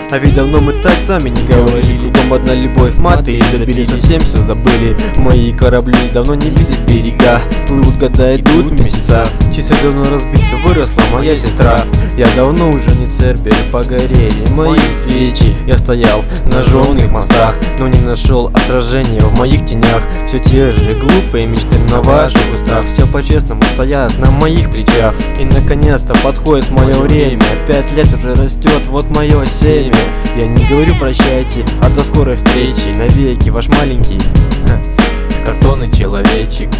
А ведь давно мы так сами не говорили. Кругом одна любовь, маты и забили, совсем все забыли. Мои корабли давно не видят берега. Плывут года, идут месяца. Часы давно разбиты, выросла моя сестра. Я давно уже не цербер, погорели мои свечи. Я стоял на жжёных мостах, но не нашел отражения в моих тенях. Все те же глупые мечты на ваших устах. Все по-честному стоят на моих плечах. И наконец-то подходит мое время. 5 лет уже растет, вот мое семя. Я не говорю прощайте, а до скорой встречи. Навеки ваш маленький картонный человечек.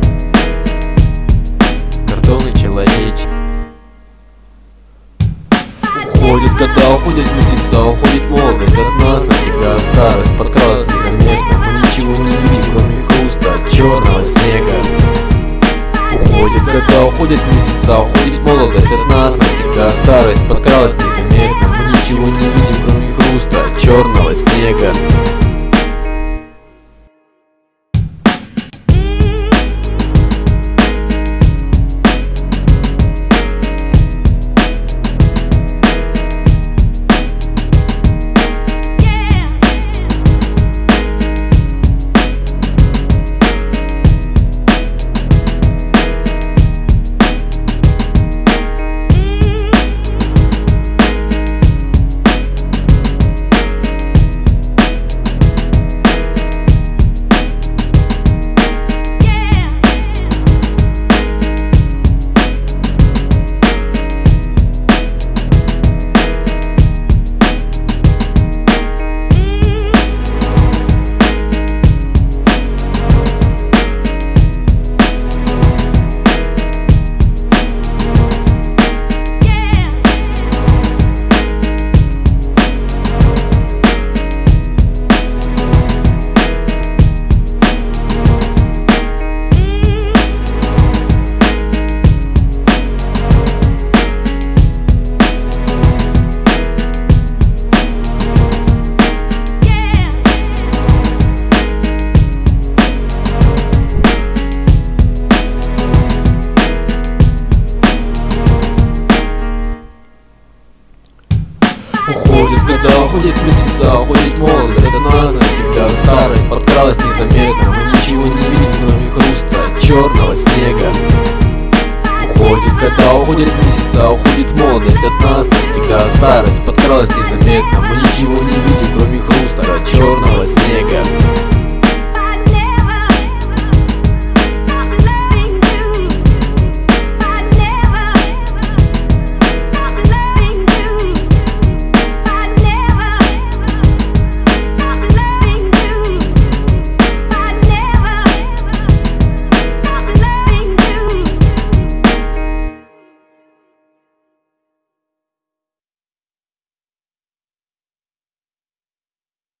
Картонный человечек. Уходят года, уходят месяца, уходит молодость от нас навсегда. Старость подкралась незаметно, мы ничего не видим, кроме хруста черного снега. Уходят года, уходят месяца, уходит молодость от нас навсегда. Старость подкралась незаметно, мы ничего не видим, кроме хруста черного снега. Уходят года, уходят месяца, уходит молодость от нас навсегда. Старость подкралась незаметно, мы ничего не видим, кроме хруста черного снега. Уходят года, уходят месяца, уходит молодость от нас навсегда. Старость подкралась незаметно, мы ничего не видим, кроме хруста черного снега.